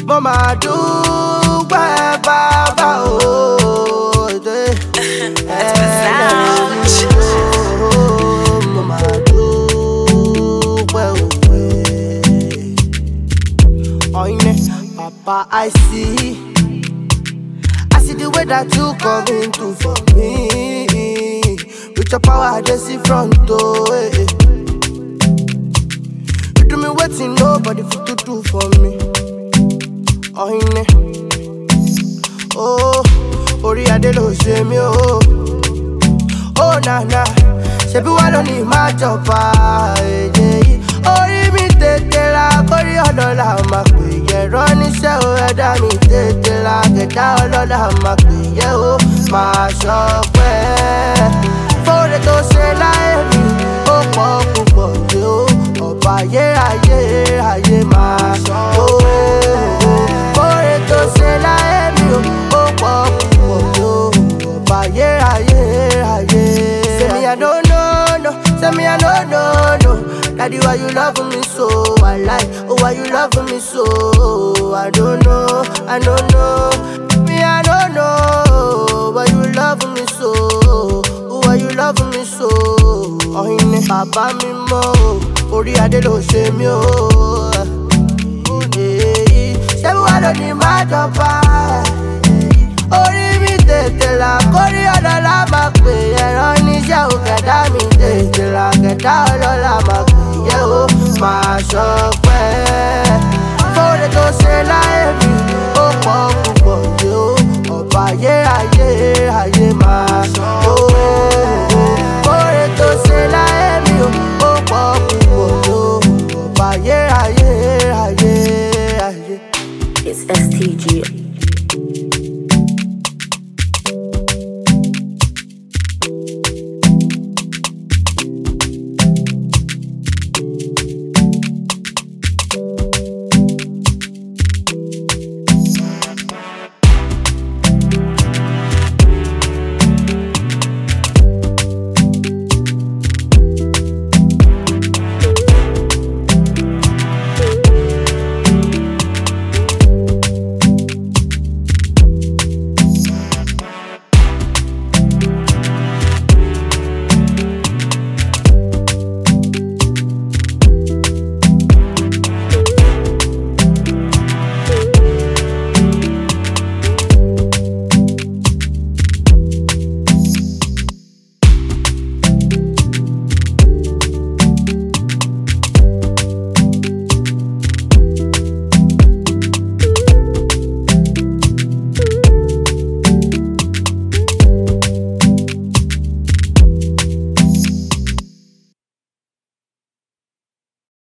Mama do where Baba oh That's the sound. Mama do well Papa I see the way that you come into for me. With your power I just see front door. You do me waiting nobody fit to do for me. Oh, Ori Adelo ṣe mi oh. Oh na na, ṣebí wà ló ní má jọba èdè yìí. Orí mi tètè la, kórí ọlọ́lá máa pè yẹ. Rọ́níṣẹ́ o ẹ̀dá mi tètè la, kẹ̀dá ọlọ́lá máa pè yẹ o. Máa ṣọpẹ́, fóore tó ṣe láyé mi, ó pọ̀ púpọ̀ jù ó. Ọba ayérayé ayé máa ṣọpẹ́. Fóore tó ṣe láyé mi, ó pọ̀ púpọ̀ jù ó. Ọba ayérayé ayé. Say me I don't know, no. Say me I don't know, no. Daddy, why you love me so? I like, oh, why you love me so? I don't know, I don't know. Me, I don't know. Why you love me so? Oh, why you love me so? Oh, in Papa mi mo, Ori Adelo ṣe mi o. Ṣé wàá lọ ní má jọba? Orí mi tètè la, kórí ọlọ́lá máa pè é. Ránníṣẹ́ ò kẹ̀dá mi tètè la, kẹ̀dá ọlọ́lá máa pè é. Máa ṣọpẹ́.